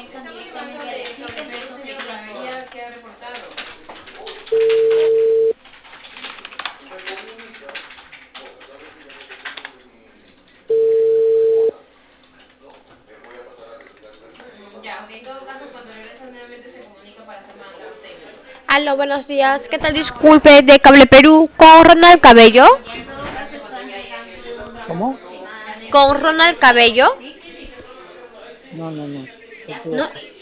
conectan directamente al chip, entonces sería... ¿Qué ha reportado? Ya, ok, en todo caso, cuando regresen nuevamente se comunica para hacer más la técnica. Aló, buenos días. ¿Qué tal? Disculpe, de Cable Perú, con Ronald Cabello. Ya en todo caso están llegando de otra ¿Cómo? oficina. Con Ronald Cabello. No, no, no. Se No, equivoca.